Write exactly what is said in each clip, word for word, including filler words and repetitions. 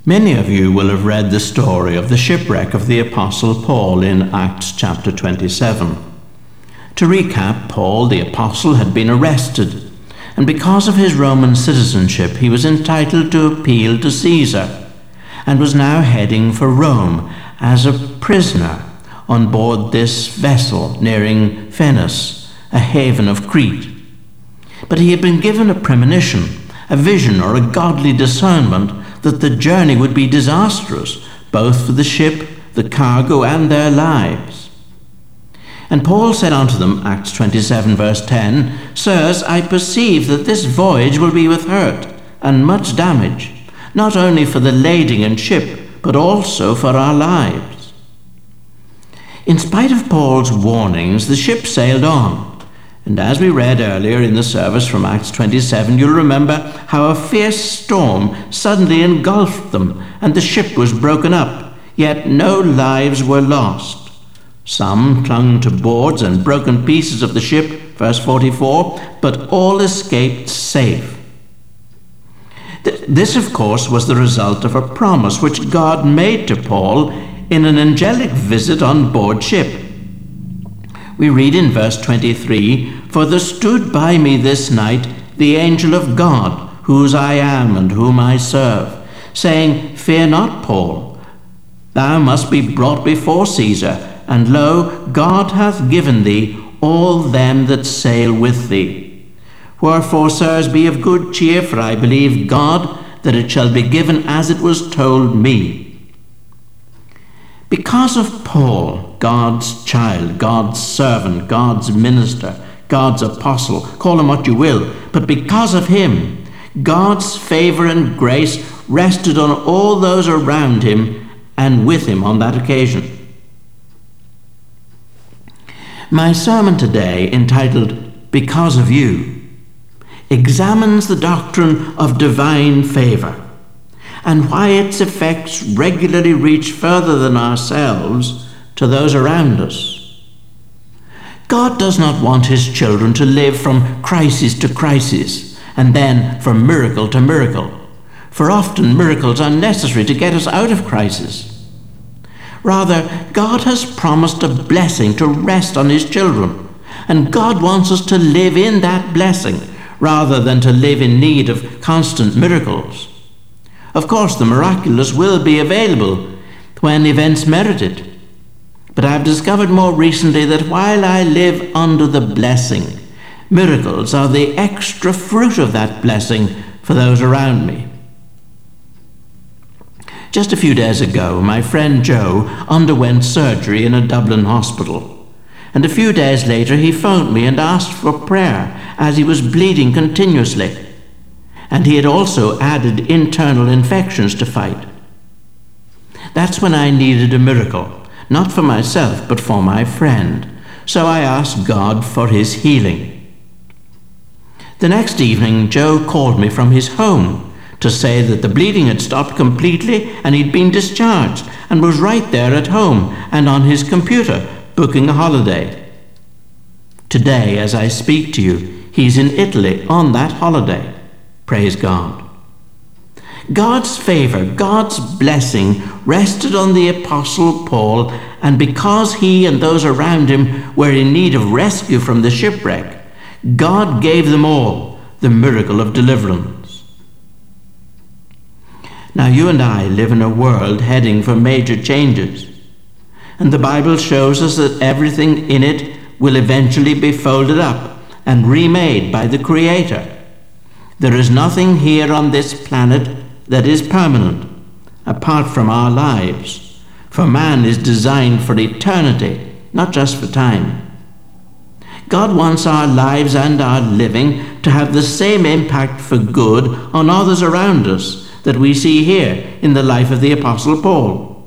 Many of you will have read the story of the shipwreck of the Apostle Paul in Acts chapter twenty-seven. To recap, Paul the Apostle had been arrested, and because of his Roman citizenship he was entitled to appeal to Caesar, and was now heading for Rome as a prisoner on board this vessel nearing Phoenix, a haven of Crete. But he had been given a premonition, a vision or a godly discernment that the journey would be disastrous, both for the ship, the cargo, and their lives. And Paul said unto them, Acts twenty-seven, verse ten, Sirs, I perceive that this voyage will be with hurt and much damage, not only for the lading and ship, but also for our lives. In spite of Paul's warnings, the ship sailed on. And as we read earlier in the service from Acts twenty-seven, you'll remember how a fierce storm suddenly engulfed them, and the ship was broken up, yet no lives were lost. Some clung to boards and broken pieces of the ship, verse forty-four, but all escaped safe. This, of course, was the result of a promise which God made to Paul in an angelic visit on board ship. We read in verse twenty-three, For there stood by me this night the angel of God, whose I am and whom I serve, saying, Fear not, Paul, thou must be brought before Caesar, and lo, God hath given thee all them that sail with thee. Wherefore, sirs, be of good cheer, for I believe God, that it shall be given as it was told me. Because of Paul, God's child, God's servant, God's minister, God's apostle, call him what you will, but because of him, God's favor and grace rested on all those around him and with him on that occasion. My sermon today, entitled Because of You, examines the doctrine of divine favor and why its effects regularly reach further than ourselves to those around us. God does not want his children to live from crisis to crisis and then from miracle to miracle, for often miracles are necessary to get us out of crisis. Rather, God has promised a blessing to rest on his children, and God wants us to live in that blessing rather than to live in need of constant miracles. Of course, the miraculous will be available when events merit it. But I've discovered more recently that while I live under the blessing, miracles are the extra fruit of that blessing for those around me. Just a few days ago, my friend Joe underwent surgery in a Dublin hospital. And a few days later, he phoned me and asked for prayer as he was bleeding continuously. And he had also added internal infections to fight. That's when I needed a miracle, not for myself, but for my friend. So I asked God for his healing. The next evening, Joe called me from his home to say that the bleeding had stopped completely and he'd been discharged and was right there at home and on his computer booking a holiday. Today, as I speak to you, he's in Italy on that holiday. Praise God. God's favor, God's blessing rested on the Apostle Paul, and because he and those around him were in need of rescue from the shipwreck, God gave them all the miracle of deliverance. Now you and I live in a world heading for major changes, and the Bible shows us that everything in it will eventually be folded up and remade by the Creator. There is nothing here on this planet that is permanent, apart from our lives, for man is designed for eternity, not just for time. God wants our lives and our living to have the same impact for good on others around us that we see here in the life of the Apostle Paul.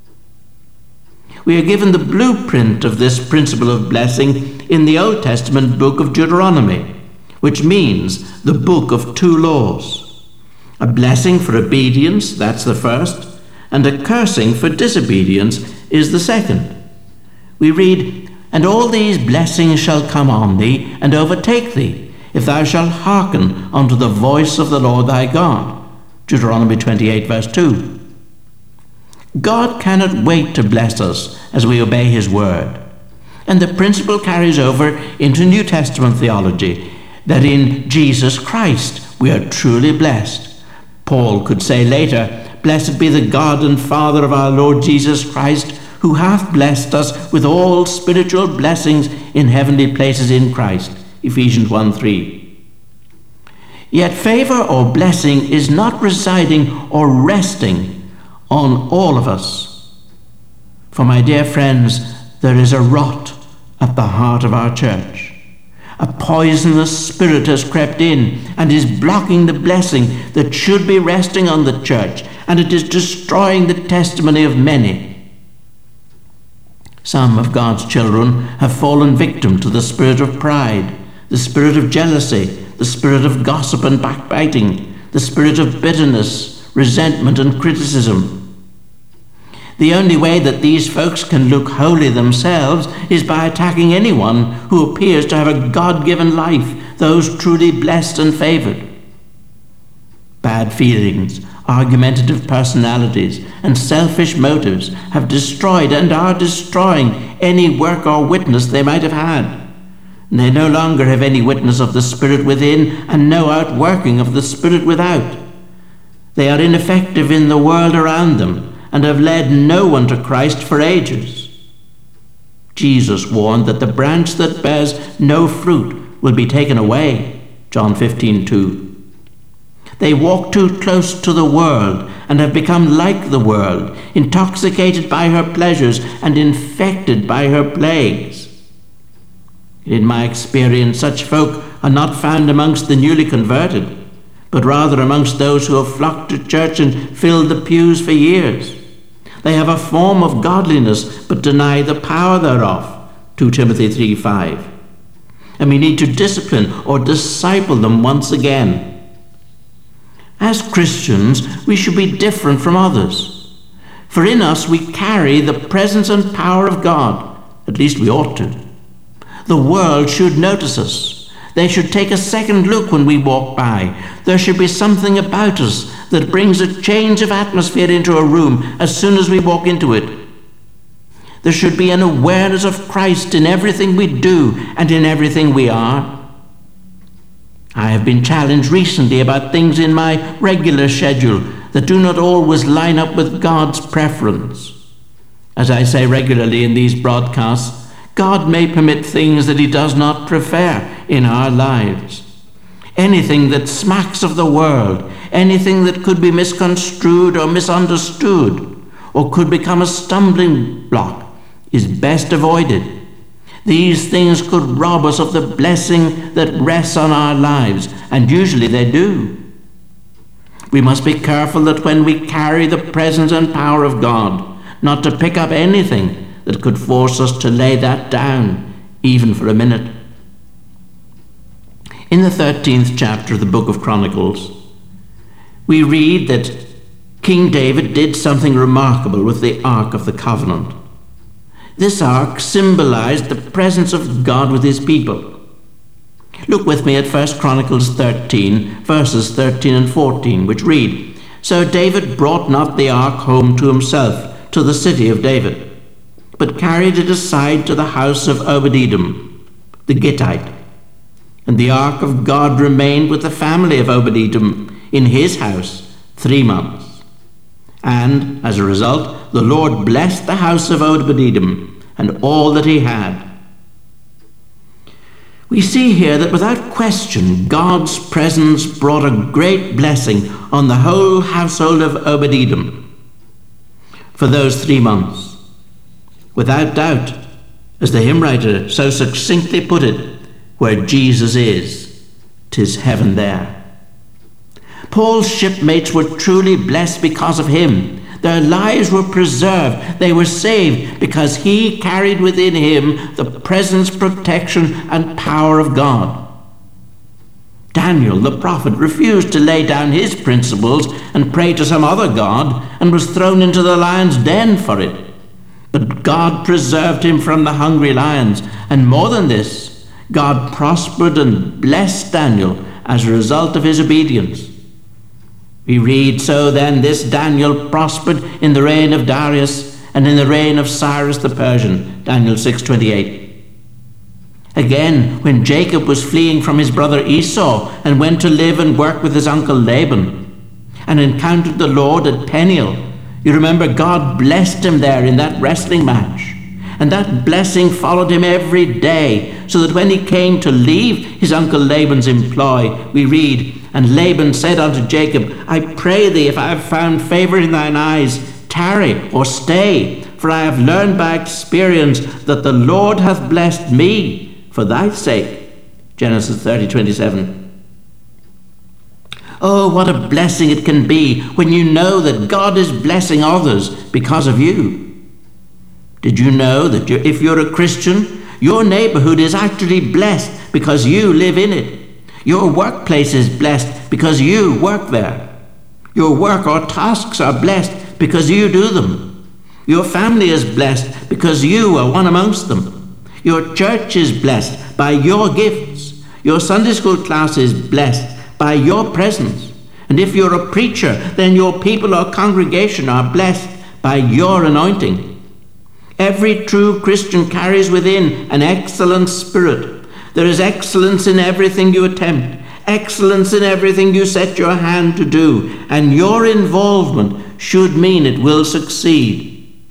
We are given the blueprint of this principle of blessing in the Old Testament book of Deuteronomy, which means the book of two laws. A blessing for obedience, that's the first, and a cursing for disobedience is the second. We read, And all these blessings shall come on thee, and overtake thee, if thou shalt hearken unto the voice of the Lord thy God. Deuteronomy twenty-eight, verse two. God cannot wait to bless us as we obey his word. And the principle carries over into New Testament theology, that in Jesus Christ we are truly blessed. Paul could say later, "Blessed be the God and Father of our Lord Jesus Christ, who hath blessed us with all spiritual blessings in heavenly places in Christ." Ephesians one three. Yet favor or blessing is not residing or resting on all of us. For my dear friends, there is a rot at the heart of our church. A poisonous spirit has crept in and is blocking the blessing that should be resting on the church, and it is destroying the testimony of many. Some of God's children have fallen victim to the spirit of pride, the spirit of jealousy, the spirit of gossip and backbiting, the spirit of bitterness, resentment and criticism. The only way that these folks can look holy themselves is by attacking anyone who appears to have a God-given life, those truly blessed and favored. Bad feelings, argumentative personalities, and selfish motives have destroyed and are destroying any work or witness they might have had. They no longer have any witness of the Spirit within and no outworking of the Spirit without. They are ineffective in the world around them and have led no one to Christ for ages. Jesus warned that the branch that bears no fruit will be taken away, John fifteen two. They walk too close to the world and have become like the world, intoxicated by her pleasures and infected by her plagues. In my experience, such folk are not found amongst the newly converted, but rather amongst those who have flocked to church and filled the pews for years. They have a form of godliness, but deny the power thereof, Second Timothy three five. And we need to discipline or disciple them once again. As Christians, we should be different from others. For in us we carry the presence and power of God, at least we ought to. The world should notice us. They should take a second look when we walk by. There should be something about us that brings a change of atmosphere into a room as soon as we walk into it. There should be an awareness of Christ in everything we do and in everything we are. I have been challenged recently about things in my regular schedule that do not always line up with God's preference. As I say regularly in these broadcasts, God may permit things that he does not prefer in our lives. Anything that smacks of the world, anything that could be misconstrued or misunderstood, or could become a stumbling block, is best avoided. These things could rob us of the blessing that rests on our lives, and usually they do. We must be careful that when we carry the presence and power of God, not to pick up anything that could force us to lay that down, even for a minute. In the thirteenth chapter of the book of Chronicles, we read that King David did something remarkable with the Ark of the Covenant. This ark symbolized the presence of God with his people. Look with me at First Chronicles thirteen, verses thirteen and fourteen, which read, "So David brought not the ark home to himself, to the city of David, but carried it aside to the house of Obed-Edom, the Gittite. And the ark of God remained with the family of Obed-Edom in his house three months. And, as a result, the Lord blessed the house of Obed-Edom and all that he had." We see here that without question, God's presence brought a great blessing on the whole household of Obed-Edom for those three months. Without doubt, as the hymn writer so succinctly put it, "Where Jesus is, 'tis heaven there." Paul's shipmates were truly blessed because of him. Their lives were preserved. They were saved because he carried within him the presence, protection, and power of God. Daniel, the prophet, refused to lay down his principles and pray to some other god and was thrown into the lion's den for it. But God preserved him from the hungry lions, and more than this, God prospered and blessed Daniel as a result of his obedience. We read, "So then this Daniel prospered in the reign of Darius and in the reign of Cyrus the Persian," Daniel six twenty-eight. Again, when Jacob was fleeing from his brother Esau and went to live and work with his uncle Laban and encountered the Lord at Peniel, you remember God blessed him there in that wrestling match. And that blessing followed him every day, so that when he came to leave his uncle Laban's employ, we read, "And Laban said unto Jacob, I pray thee, if I have found favor in thine eyes, tarry or stay, for I have learned by experience that the Lord hath blessed me for thy sake." Genesis thirty twenty-seven. Oh, what a blessing it can be when you know that God is blessing others because of you. Did you know that you, if you're a Christian, your neighborhood is actually blessed because you live in it? Your workplace is blessed because you work there. Your work or tasks are blessed because you do them. Your family is blessed because you are one amongst them. Your church is blessed by your gifts. Your Sunday school class is blessed by your presence. And if you're a preacher, then your people or congregation are blessed by your anointing. Every true Christian carries within an excellent spirit. There is excellence in everything you attempt, excellence in everything you set your hand to do, and your involvement should mean it will succeed.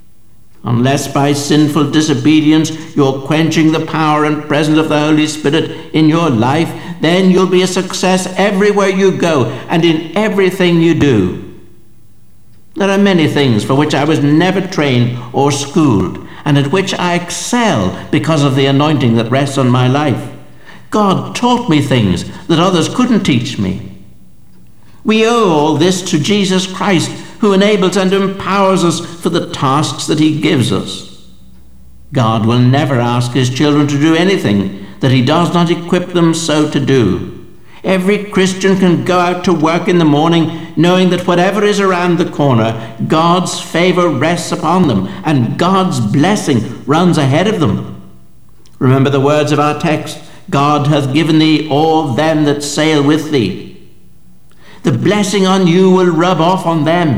Unless by sinful disobedience you're quenching the power and presence of the Holy Spirit in your life, then you'll be a success everywhere you go and in everything you do. There are many things for which I was never trained or schooled, and at which I excel because of the anointing that rests on my life. God taught me things that others couldn't teach me. We owe all this to Jesus Christ, who enables and empowers us for the tasks that he gives us. God will never ask his children to do anything that he does not equip them so to do. Every Christian can go out to work in the morning knowing that whatever is around the corner, God's favor rests upon them and God's blessing runs ahead of them. Remember the words of our text, "God hath given thee all them that sail with thee." The blessing on you will rub off on them.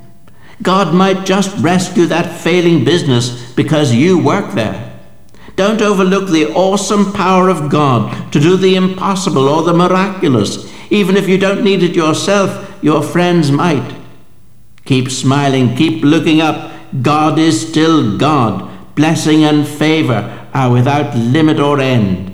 God might just rescue that failing business because you work there. Don't overlook the awesome power of God to do the impossible or the miraculous. Even if you don't need it yourself, your friends might. Keep smiling, keep looking up. God is still God. Blessing and favor are without limit or end.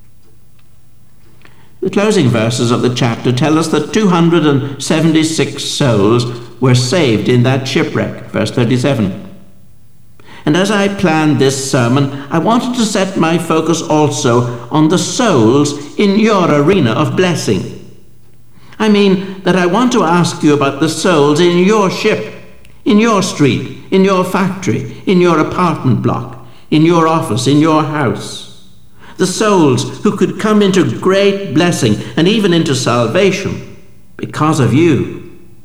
The closing verses of the chapter tell us that two hundred seventy-six souls were saved in that shipwreck, verse thirty-seven. And as I planned this sermon, I wanted to set my focus also on the souls in your arena of blessing. I mean that I want to ask you about the souls in your ship, in your street, in your factory, in your apartment block, in your office, in your house. The souls who could come into great blessing and even into salvation because of you.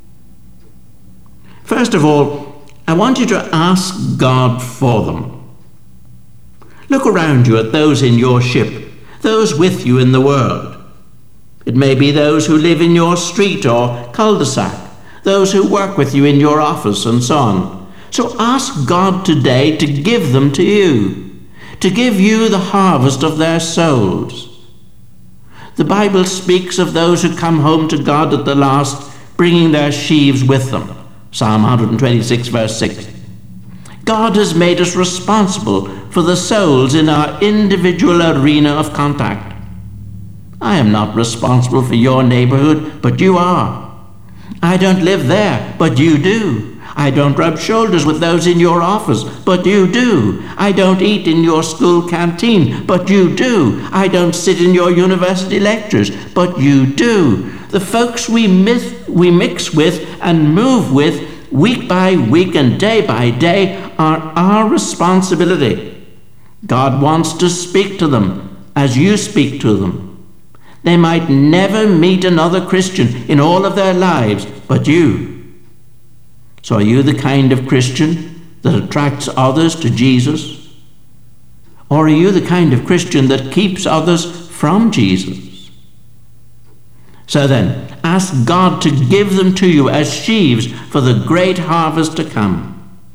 First of all, I want you to ask God for them. Look around you at those in your ship, those with you in the world. It may be those who live in your street or cul-de-sac, those who work with you in your office, and so on. So ask God today to give them to you, to give you the harvest of their souls. The Bible speaks of those who come home to God at the last, bringing their sheaves with them. Psalm one twenty-six, verse six. God has made us responsible for the souls in our individual arena of contact. I am not responsible for your neighborhood, but you are. I don't live there, but you do. I don't rub shoulders with those in your office, but you do. I don't eat in your school canteen, but you do. I don't sit in your university lectures, but you do. The folks we mix, we mix with and move with week by week and day by day are our responsibility. God wants to speak to them as you speak to them. They might never meet another Christian in all of their lives but you. So are you the kind of Christian that attracts others to Jesus? Or are you the kind of Christian that keeps others from Jesus? So then, ask God to give them to you as sheaves for the great harvest to come.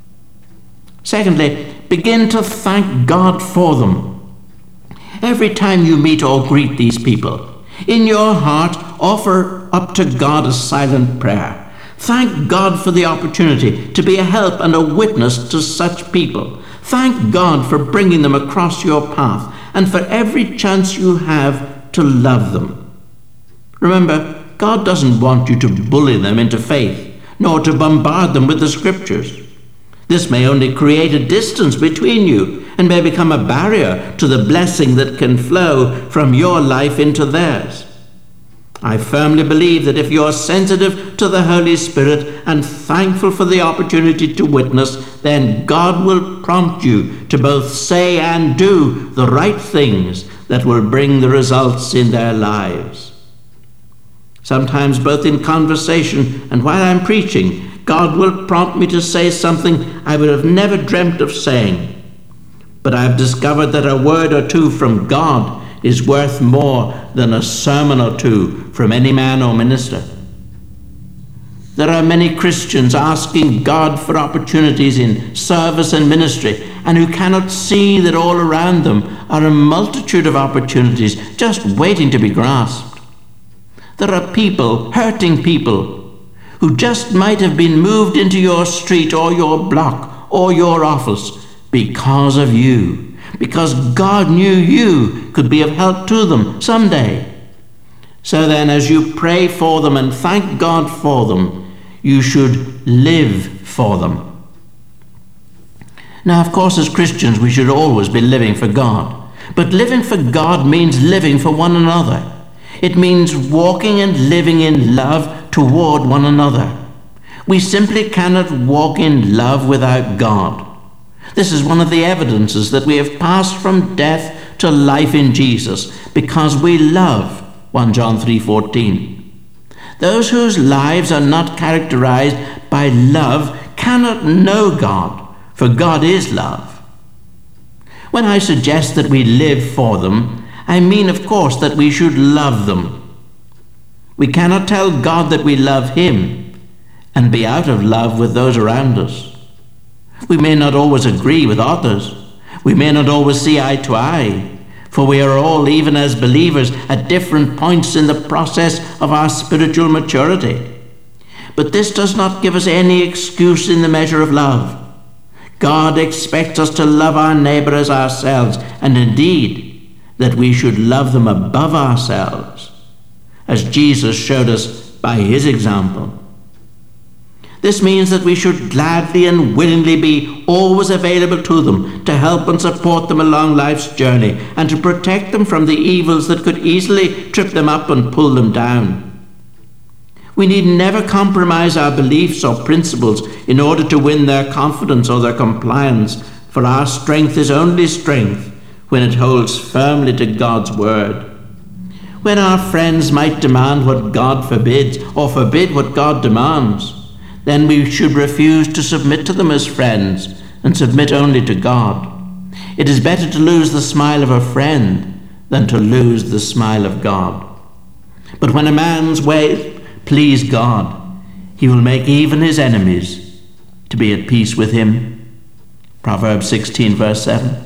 Secondly, begin to thank God for them. Every time you meet or greet these people, in your heart, offer up to God a silent prayer. Thank God for the opportunity to be a help and a witness to such people. Thank God for bringing them across your path and for every chance you have to love them. Remember, God doesn't want you to bully them into faith, nor to bombard them with the scriptures. This may only create a distance between you and may become a barrier to the blessing that can flow from your life into theirs. I firmly believe that if you're sensitive to the Holy Spirit and thankful for the opportunity to witness, then God will prompt you to both say and do the right things that will bring the results in their lives. Sometimes both in conversation and while I'm preaching, God will prompt me to say something I would have never dreamt of saying. But I've discovered that a word or two from God is worth more than a sermon or two from any man or minister. There are many Christians asking God for opportunities in service and ministry, and who cannot see that all around them are a multitude of opportunities just waiting to be grasped. There are people, hurting people, who just might have been moved into your street or your block or your office because of you, because God knew you could be of help to them someday. So then, as you pray for them and thank God for them, you should live for them. Now, of course, as Christians, we should always be living for God. But living for God means living for one another. It means walking and living in love toward one another. We simply cannot walk in love without God. This is one of the evidences that we have passed from death to life in Jesus, because we love. First John three fourteen. Those whose lives are not characterized by love cannot know God, for God is love. When I suggest that we live for them, I mean, of course, that we should love them. We cannot tell God that we love Him and be out of love with those around us. We may not always agree with others. We may not always see eye to eye, for we are all, even as believers, at different points in the process of our spiritual maturity. But this does not give us any excuse in the measure of love. God expects us to love our neighbor as ourselves, and indeed, that we should love them above ourselves, as Jesus showed us by His example. This means that we should gladly and willingly be always available to them, to help and support them along life's journey, and to protect them from the evils that could easily trip them up and pull them down. We need never compromise our beliefs or principles in order to win their confidence or their compliance, for our strength is only strength when it holds firmly to God's word. When our friends might demand what God forbids, or forbid what God demands, then we should refuse to submit to them as friends and submit only to God. It is better to lose the smile of a friend than to lose the smile of God. But when a man's ways please God, he will make even his enemies to be at peace with him. Proverbs sixteen, verse seven.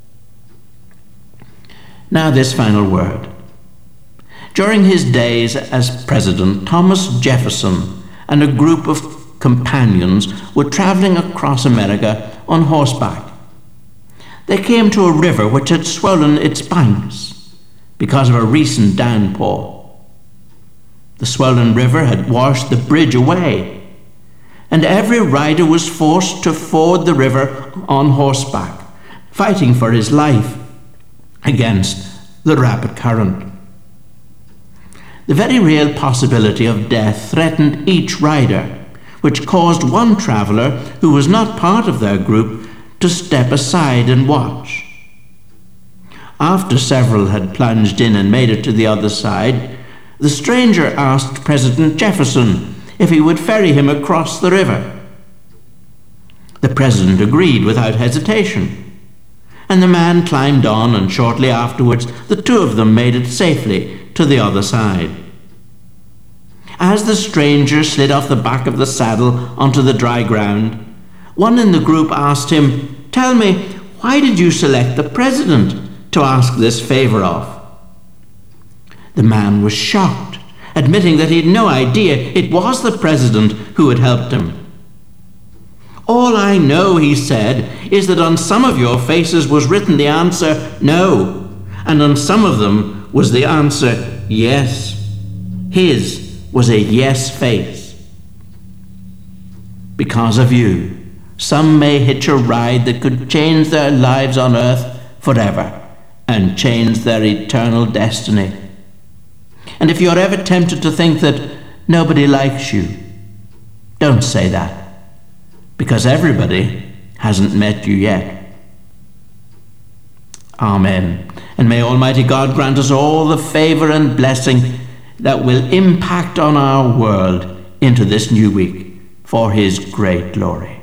Now this final word. During his days as president, Thomas Jefferson and a group of companions were traveling across America on horseback. They came to a river which had swollen its banks because of a recent downpour. The swollen river had washed the bridge away, and every rider was forced to ford the river on horseback, fighting for his life against the rapid current. The very real possibility of death threatened each rider, which caused one traveler who was not part of their group to step aside and watch. After several had plunged in and made it to the other side, the stranger asked President Jefferson if he would ferry him across the river. The president agreed without hesitation, and the man climbed on, and shortly afterwards the two of them made it safely to the other side. As the stranger slid off the back of the saddle onto the dry ground, one in the group asked him, "Tell me, why did you select the president to ask this favor of?" The man was shocked, admitting that he had no idea it was the president who had helped him. "All I know," he said, "is that on some of your faces was written the answer no, and on some of them was the answer yes." His was a yes face. Because of you, some may hitch a ride that could change their lives on earth forever and change their eternal destiny. And if you're ever tempted to think that nobody likes you, don't say that, because everybody hasn't met you yet. Amen. And may Almighty God grant us all the favor and blessing that will impact on our world into this new week for His great glory.